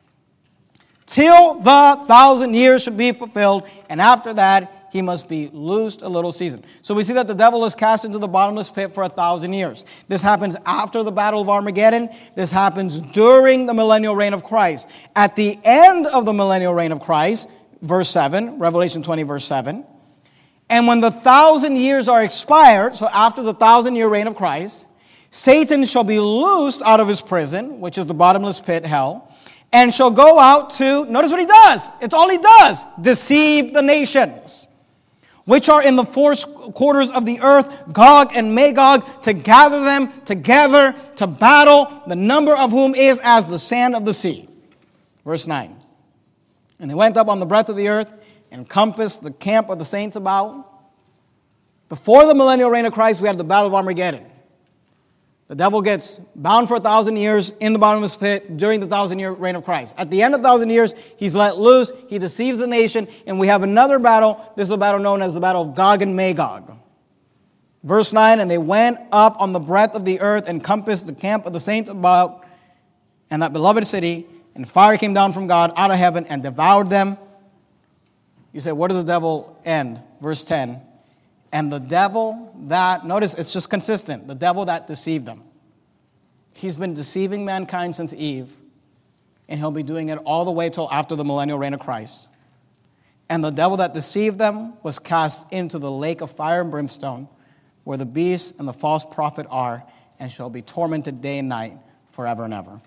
Till the thousand years should be fulfilled, and after that he must be loosed a little season. So we see that the devil is cast into the bottomless pit for a thousand years. This happens after the Battle of Armageddon. This happens during the millennial reign of Christ. At the end of the millennial reign of Christ, verse seven, Revelation twenty, verse seven, and when the thousand years are expired, so after the thousand year reign of Christ, Satan shall be loosed out of his prison, which is the bottomless pit, hell, and shall go out to, notice what he does. It's all he does. Deceive the nations, which are in the four quarters of the earth, Gog and Magog, to gather them together to battle, the number of whom is as the sand of the sea. Verse nine. And they went up on the breadth of the earth, encompassed the camp of the saints about. Before the millennial reign of Christ, we had the Battle of Armageddon. The devil gets bound for a thousand years in the bottomless pit during the thousand year reign of Christ. At the end of the thousand years, he's let loose, he deceives the nation, and we have another battle. This is a battle known as the Battle of Gog and Magog. Verse nine, and they went up on the breadth of the earth, encompassed the camp of the saints about, and that beloved city, and fire came down from God out of heaven and devoured them. You say, where does the devil end? Verse ten. And the devil that, notice it's just consistent, the devil that deceived them. He's been deceiving mankind since Eve, and he'll be doing it all the way till after the millennial reign of Christ. And the devil that deceived them was cast into the lake of fire and brimstone, where the beast and the false prophet are, and shall be tormented day and night forever and ever.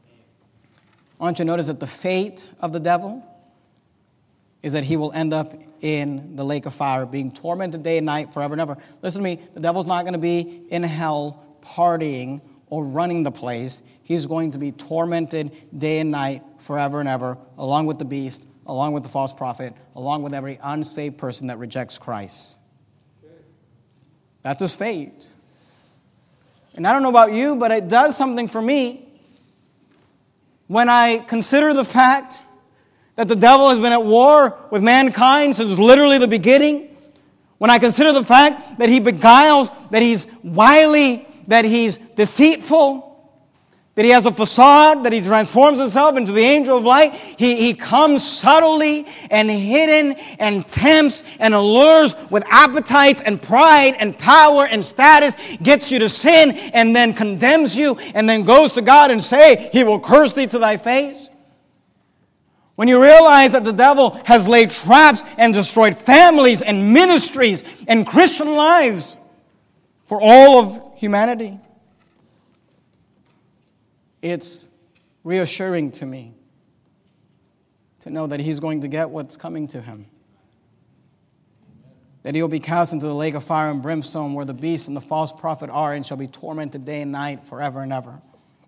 I want you to notice that the fate of the devil is that he will end up in the lake of fire, being tormented day and night forever and ever. Listen to me, the devil's not going to be in hell partying or running the place. He's going to be tormented day and night forever and ever, along with the beast, along with the false prophet, along with every unsaved person that rejects Christ. That's his fate. And I don't know about you, but it does something for me when I consider the fact that the devil has been at war with mankind since literally the beginning, when I consider the fact that he beguiles, that he's wily, that he's deceitful, that he has a facade, that he transforms himself into the angel of light. He, he comes subtly and hidden and tempts and allures with appetites and pride and power and status, gets you to sin and then condemns you and then goes to God and say, he will curse thee to thy face. When you realize that the devil has laid traps and destroyed families and ministries and Christian lives for all of humanity, it's reassuring to me to know that he's going to get what's coming to him. That he will be cast into the lake of fire and brimstone where the beast and the false prophet are and shall be tormented day and night forever and ever.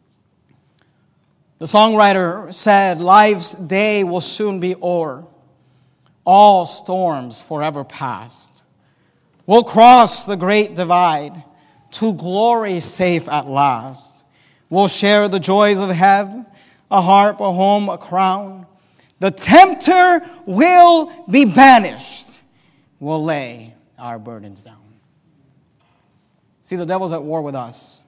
The songwriter said, life's day will soon be o'er, all storms forever past. We'll cross the great divide, to glory safe at last. We'll share the joys of heaven, a harp, a home, a crown. The tempter will be banished. We'll lay our burdens down. See, the devil's at war with us.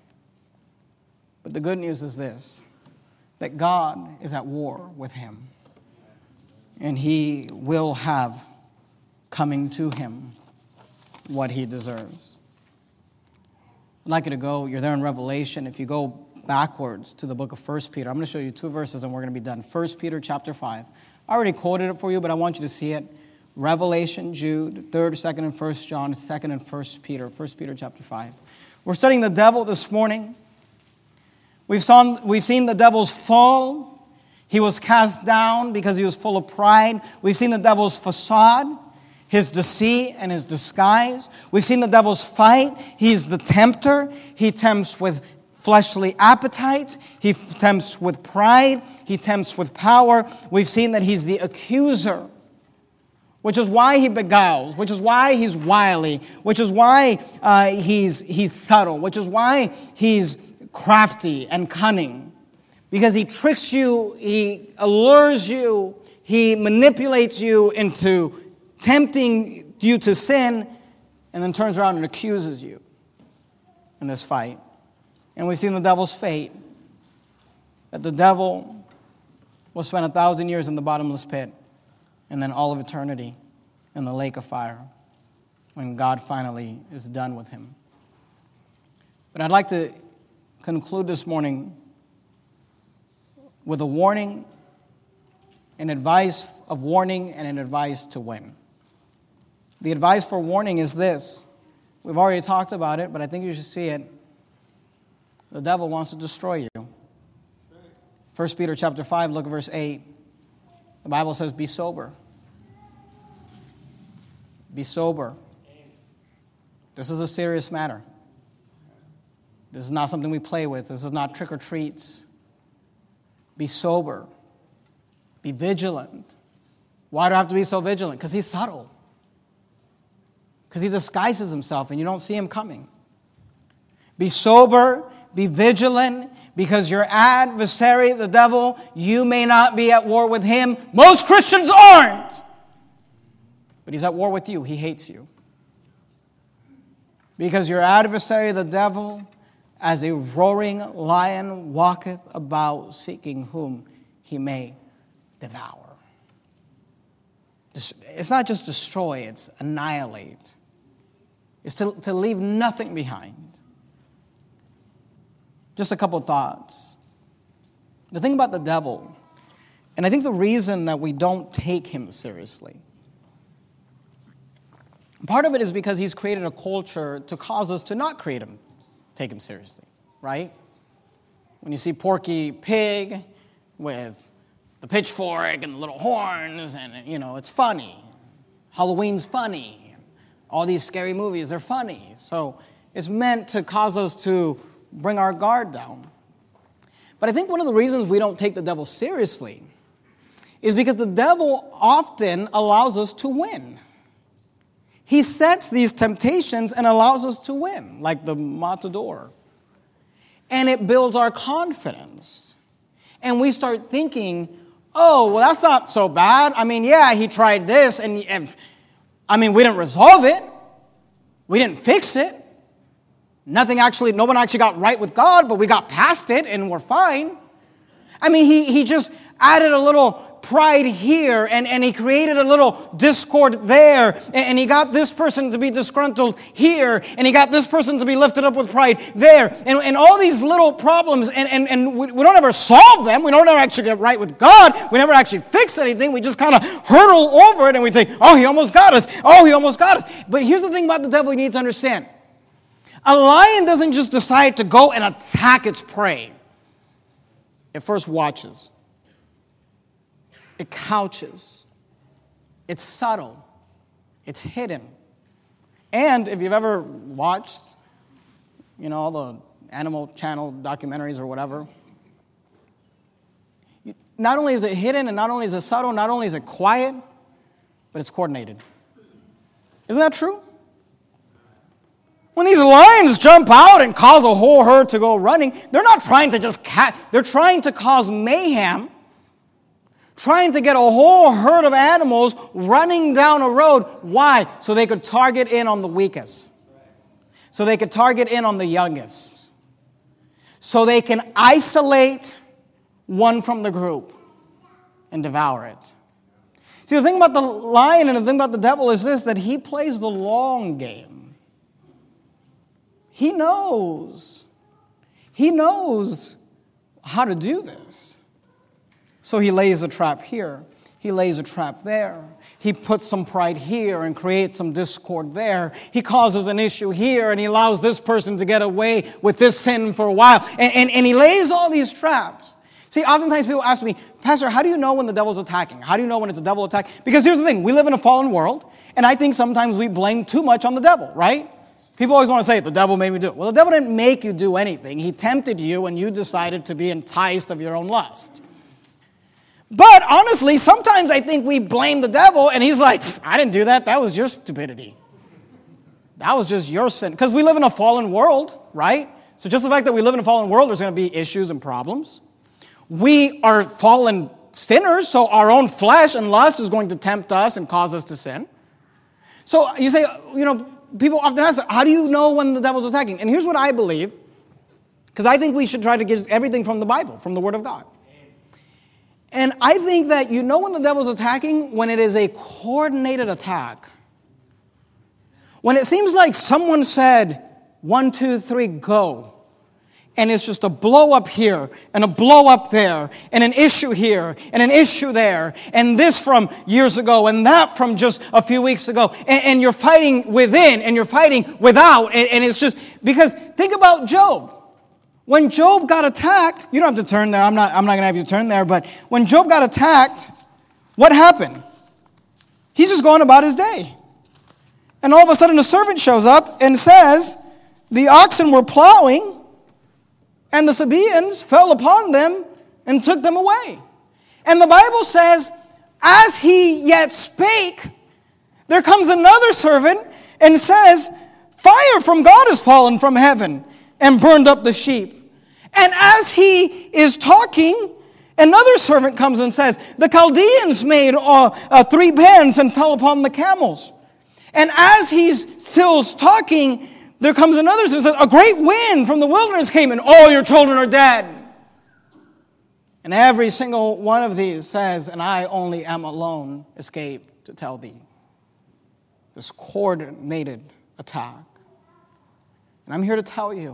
But the good news is this, that God is at war with him. And he will have coming to him what he deserves. I'd like you to go, you're there in Revelation. If you go backwards to the book of First Peter, I'm going to show you two verses and we're going to be done. First Peter chapter five. I already quoted it for you, but I want you to see it. Revelation, Jude, third, second, and First John, second, and First Peter. First Peter chapter five. We're studying the devil this morning. We've, saw, we've seen the devil's fall. He was cast down because he was full of pride. We've seen the devil's facade, his deceit and his disguise. We've seen the devil's fight. He's the tempter. He tempts with fleshly appetite. He tempts with pride. He tempts with power. We've seen that he's the accuser, which is why he beguiles, which is why he's wily, which is why uh, he's, he's subtle, which is why he's crafty and cunning. Because he tricks you, he allures you, he manipulates you into tempting you to sin, and then turns around and accuses you in this fight. And we've seen the devil's fate, that the devil will spend a thousand years in the bottomless pit, and then all of eternity in the lake of fire, when God finally is done with him. But I'd like to conclude this morning with a warning, an advice of warning, and an advice to win. The advice for warning is this. We've already talked about it, but I think you should see it. The devil wants to destroy you. First Peter chapter five, look at verse eight. The Bible says, be sober. Be sober. This is a serious matter. This is not something we play with. This is not trick or treats. Be sober. Be vigilant. Why do I have to be so vigilant? Because he's subtle. Because he disguises himself and you don't see him coming. Be sober. Be vigilant. Because your adversary, the devil, you may not be at war with him. Most Christians aren't. But he's at war with you. He hates you. Because your adversary, the devil, as a roaring lion, walketh about seeking whom he may devour. It's not just destroy, it's annihilate. It's to, to leave nothing behind. Just a couple of thoughts. The thing about the devil, and I think the reason that we don't take him seriously, part of it is because he's created a culture to cause us to not create him, take him seriously, right? When you see Porky Pig with the pitchfork and the little horns, and, you know, it's funny. Halloween's funny. All these scary movies are funny. So it's meant to cause us to bring our guard down. But I think one of the reasons we don't take the devil seriously is because the devil often allows us to win. He sets these temptations and allows us to win, like the matador. And it builds our confidence. And we start thinking, Oh, well, that's not so bad. I mean, yeah, he tried this, and, and I mean, we didn't resolve it. We didn't fix it. Nothing actually, no one actually got right with God, but we got past it, and we're fine. I mean, he, he just added a little pride here, and, and he created a little discord there, and, and he got this person to be disgruntled here, and he got this person to be lifted up with pride there, and, and all these little problems, and, and, and we, we don't ever solve them. We don't ever actually get right with God. We never actually fix anything. We just kind of hurdle over it, and we think, oh, he almost got us. Oh, he almost got us. But here's the thing about the devil you need to understand. A lion doesn't just decide to go and attack its prey. It first watches. It couches. It's subtle. It's hidden. And if you've ever watched, you know, all the Animal Channel documentaries or whatever, not only is it hidden and not only is it subtle, not only is it quiet, but it's coordinated. Isn't that true? When these lions jump out and cause a whole herd to go running, they're not trying to just cat, they're trying to cause mayhem, trying to get a whole herd of animals running down a road. Why? So they could target in on the weakest. So they could target in on the youngest. So they can isolate one from the group and devour it. See, the thing about the lion and the thing about the devil is this, that he plays the long game. He knows. He knows how to do this. So he lays a trap here. He lays a trap there. He puts some pride here and creates some discord there. He causes an issue here and he allows this person to get away with this sin for a while. And, and, and he lays all these traps. See, oftentimes people ask me, Pastor, how do you know when the devil's attacking? How do you know when it's a devil attack? Because here's the thing. We live in a fallen world, and I think sometimes we blame too much on the devil, right? People always want to say, the devil made me do it. Well, the devil didn't make you do anything. He tempted you, and you decided to be enticed of your own lust. But honestly, sometimes I think we blame the devil, and he's like, I didn't do that. That was your stupidity. That was just your sin. Because we live in a fallen world, right? So just the fact that we live in a fallen world, there's going to be issues and problems. We are fallen sinners, so our own flesh and lust is going to tempt us and cause us to sin. So you say, you know, people often ask, how do you know when the devil's attacking? And here's what I believe, because I think we should try to get everything from the Bible, from the Word of God. And I think that you know when the devil's attacking when it is a coordinated attack. When it seems like someone said, one, two, three, go. And it's just a blow up here, and a blow up there, and an issue here, and an issue there, and this from years ago, and that from just a few weeks ago. And, and you're fighting within, and you're fighting without, and, and it's just, because think about Job. When Job got attacked, you don't have to turn there, I'm not, I'm not going to have you turn there, but when Job got attacked, what happened? He's just going about his day. And all of a sudden a servant shows up and says, the oxen were plowing, and the Sabaeans fell upon them and took them away. And the Bible says, as he yet spake, there comes another servant and says, fire from God has fallen from heaven and burned up the sheep. And as he is talking, another servant comes and says, the Chaldeans made uh, uh, three bands and fell upon the camels. And as he's still talking, there comes another servant and says, a great wind from the wilderness came and all your children are dead. And every single one of these says, and I only am alone escaped to tell thee. This coordinated attack. And I'm here to tell you.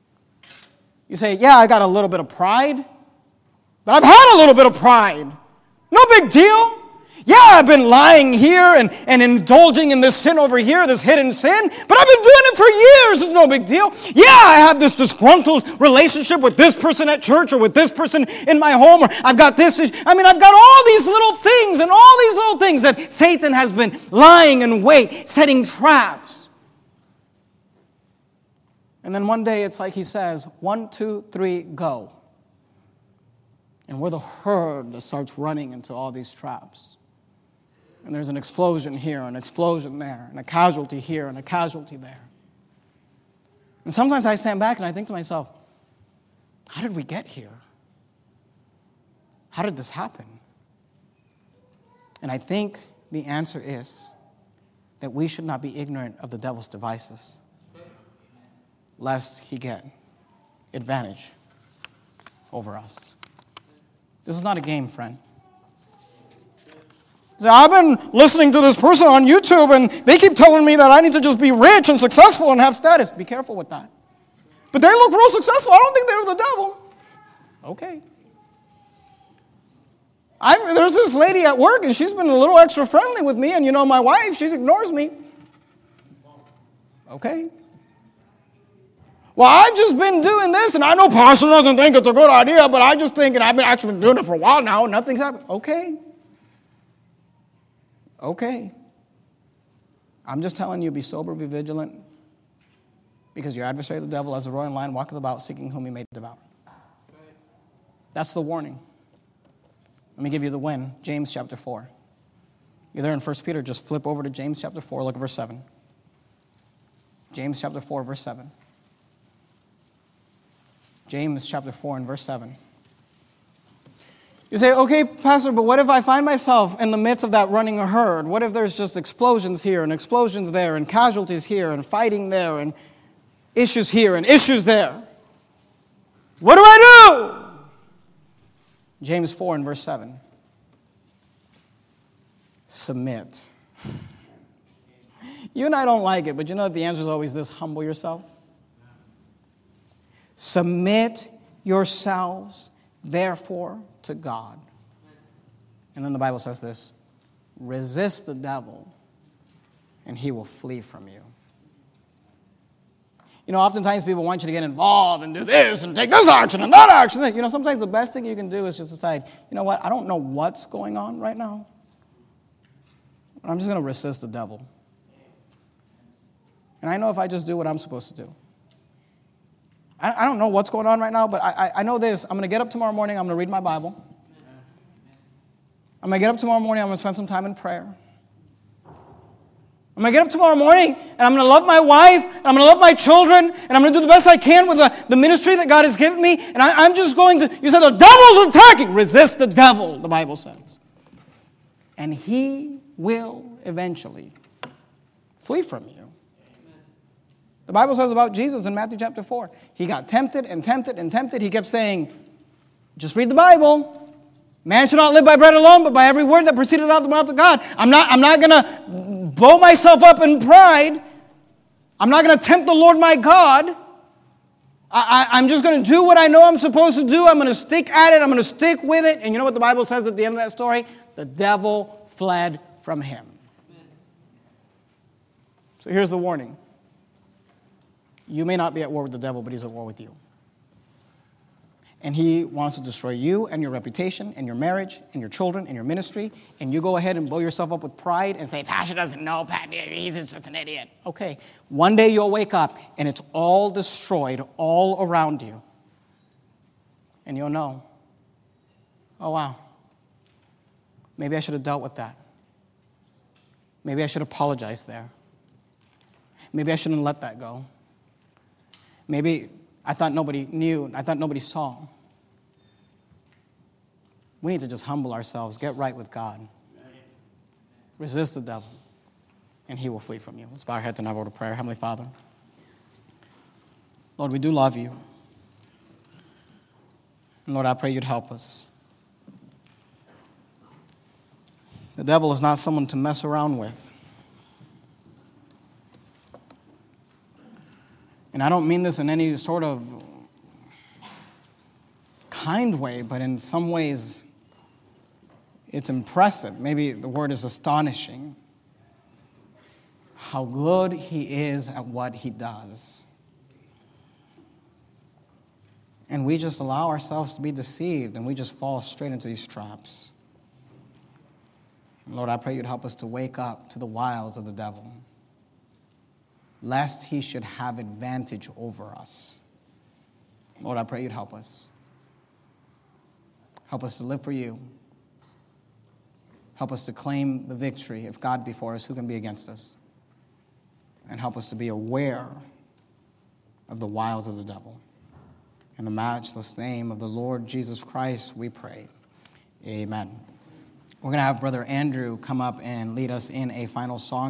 You say, yeah, I got a little bit of pride, but I've had a little bit of pride. No big deal. Yeah, I've been lying here and, and indulging in this sin over here, this hidden sin, but I've been doing it for years. It's no big deal. Yeah, I have this disgruntled relationship with this person at church or with this person in my home, or I've got this. I mean, I've got all these little things and all these little things that Satan has been lying in wait, setting traps. And then one day it's like he says, one, two, three, go. And we're the herd that starts running into all these traps. And there's an explosion here, an explosion there, and a casualty here, and a casualty there. And sometimes I stand back and I think to myself, how did we get here? How did this happen? And I think the answer is that we should not be ignorant of the devil's devices, lest he get advantage over us. This is not a game, friend. So I've been listening to this person on YouTube, and they keep telling me that I need to just be rich and successful and have status. Be careful with that. But they look real successful. I don't think they're the devil. Okay. I, there's this lady at work, and she's been a little extra friendly with me, and you know, my wife, she ignores me. Okay. Well, I've just been doing this, and I know Pastor doesn't think it's a good idea, but I just think, and I've been actually been doing it for a while now, and nothing's happened. Okay. Okay. I'm just telling you, be sober, be vigilant, because your adversary, the devil, as a roaring lion, walketh about, seeking whom he may devour. That's the warning. Let me give you the win. James chapter four. You're there in First Peter, just flip over to James chapter four, look at verse seven. James chapter four, verse seven. James chapter four and verse seven. You say, okay, Pastor, but what if I find myself in the midst of that running a herd? What if there's just explosions here and explosions there and casualties here and fighting there and issues here and issues there? What do I do? James four and verse seven. Submit. You and I don't like it, but you know the answer is always this: humble yourself. Submit yourselves, therefore, to God. And then the Bible says this: resist the devil, and he will flee from you. You know, oftentimes people want you to get involved and do this and take this action and that action. You know, sometimes the best thing you can do is just decide, you know what, I don't know what's going on right now, but I'm just going to resist the devil. And I know if I just do what I'm supposed to do. I, I don't know what's going on right now, but I, I, I know this. I'm going to get up tomorrow morning. I'm going to read my Bible. I'm going to get up tomorrow morning. I'm going to spend some time in prayer. I'm going to get up tomorrow morning, and I'm going to love my wife, and I'm going to love my children, and I'm going to do the best I can with the, the ministry that God has given me, and I, I'm just going to, you said the devil's attacking. Resist the devil, the Bible says. And he will eventually flee from you. The Bible says about Jesus in Matthew chapter four. He got tempted and tempted and tempted. He kept saying, just read the Bible. Man should not live by bread alone, but by every word that proceeded out of the mouth of God. I'm not, I'm not going to blow myself up in pride. I'm not going to tempt the Lord my God. I, I, I'm just going to do what I know I'm supposed to do. I'm going to stick at it. I'm going to stick with it. And you know what the Bible says at the end of that story? The devil fled from him. So here's the warning. You may not be at war with the devil, but he's at war with you. And he wants to destroy you and your reputation and your marriage and your children and your ministry. And you go ahead and blow yourself up with pride and say, Pastor doesn't know, Pat, he's just an idiot. Okay, one day you'll wake up and it's all destroyed all around you. And you'll know, oh, wow, maybe I should have dealt with that. Maybe I should apologize there. Maybe I shouldn't let that go. Maybe I thought nobody knew. I thought nobody saw. We need to just humble ourselves, get right with God. Resist the devil, and he will flee from you. Let's bow our heads and have a word of prayer. Heavenly Father, Lord, we do love you. And Lord, I pray you'd help us. The devil is not someone to mess around with. And I don't mean this in any sort of kind way, but in some ways it's impressive. Maybe the word is astonishing. How good he is at what he does. And we just allow ourselves to be deceived, and we just fall straight into these traps. And Lord, I pray you'd help us to wake up to the wiles of the devil, lest he should have advantage over us. Lord, I pray you'd help us. Help us to live for you. Help us to claim the victory. If God be for us, who can be against us? And help us to be aware of the wiles of the devil. In the matchless name of the Lord Jesus Christ, we pray. Amen. We're going to have Brother Andrew come up and lead us in a final song.